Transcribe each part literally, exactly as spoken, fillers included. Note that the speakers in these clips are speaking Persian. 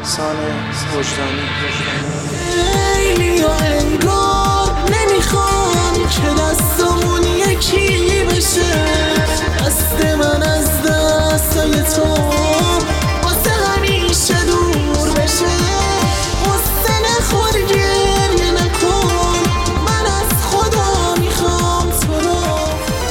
سانه وجدانی. خیلی ها انگار نمیخوان که دستمون یکی بشه، دست من از دستای تو واسه همیشه دور بشه. حسن خود گریه نکن، من از خدا میخوام تو رو.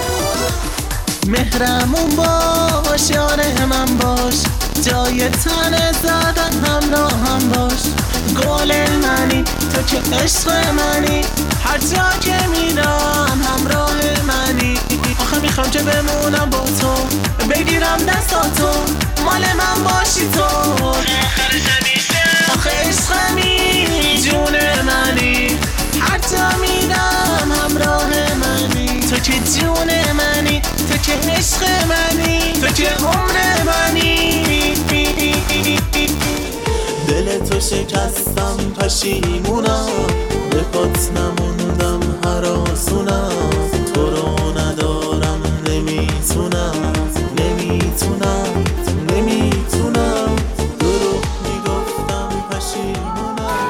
مهرمون باش، یاره من باش، جای تنه زدن همراه هم باش. گل منی تو که عشق منی، هر جا که میرم همراه منی. آخه میخوام که بمونم با تو، بگیرم دستاتو، مال من باشی تو آخرش همیشه. آخه عشقمی جون منی، هر جا میرم همراه منی. تو که جون منی، تو که عشق منی، تو که عمر منی. دل تو شکستم پشیمونم، به پات نموندم هراسونم. تو رو ندارم نمیتونم، نمیتونم، نمیتونم. دروغ میگفتم پشیمونم.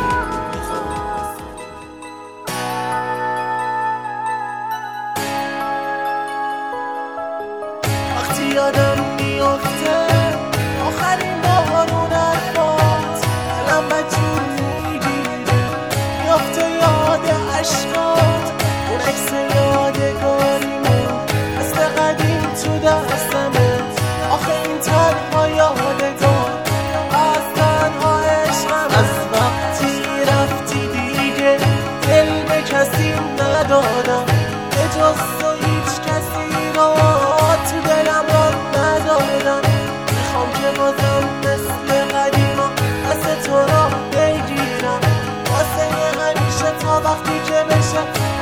وقتی یادم میفته آخرین بارون حرفات، دلم بدجور میگیره میافته یاد عشقات. اون عکس یادگاریمه مثل قدیم تو دستمت. آخه این تنها یادگار از تنها عشقم. از وقتی رفتی دیگه دل به کسی ندادم، به جز تو هیچ کسی را تو دلم را ندادم. میخوام که بازم مثل قدیما دست تو را بگیرم، واسه همیشه تا وقتی که بشه